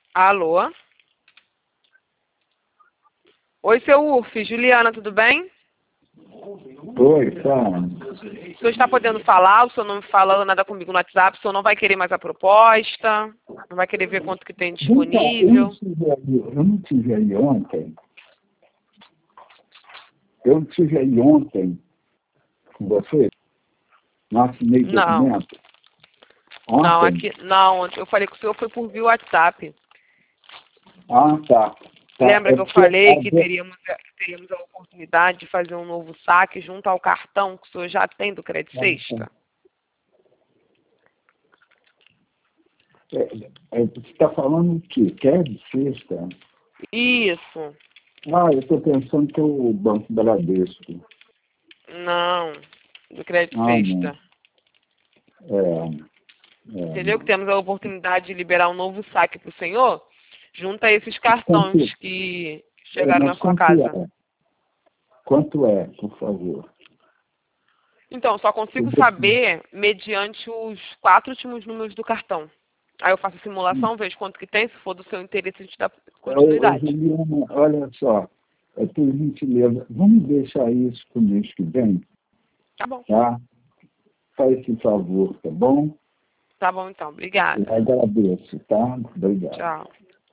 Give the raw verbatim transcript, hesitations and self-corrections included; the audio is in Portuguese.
Alô? Oi, seu Urf. Juliana, tudo bem? Oi, tá. O senhor está podendo falar? O senhor não me falou nada comigo no WhatsApp? O senhor não vai querer mais a proposta? Não vai querer ver quanto que tem Vem cá, eu disponível? não tive aí, eu não tive aí ontem. Eu não tive aí ontem com você. Não assinei Não. documento. Não, Ontem? aqui, não. Eu falei que o senhor foi por via WhatsApp. Ah, tá. Tá. Lembra É que eu porque falei a que ve- teríamos, que teríamos a oportunidade de fazer um novo saque junto ao cartão que o senhor já tem do Crédito Sexta? é, é, você está falando o quê? Quer de sexta? Isso. Ah, eu estou pensando que é o Banco Bradesco. Não. Do Crédito Ah, não. Sexta. É, é, Entendeu? Que não. temos a oportunidade de liberar um novo saque para o senhor, junto a esses Quanto, cartões que é, chegaram mas na sua quanto casa. é? Quanto é, por favor? Então, só consigo Eu saber mediante os quatro últimos números do cartão. Aí eu faço a simulação, vejo quanto que tem, se for do seu interesse, a gente dá Ô, ô, continuidade. Juliana, olha só, é por gentileza, vamos deixar isso para o mês que vem, Tá bom. tá? Faz esse favor, tá bom? Tá bom, então. Eu Obrigada. agradeço, tá? Obrigado. Tchau.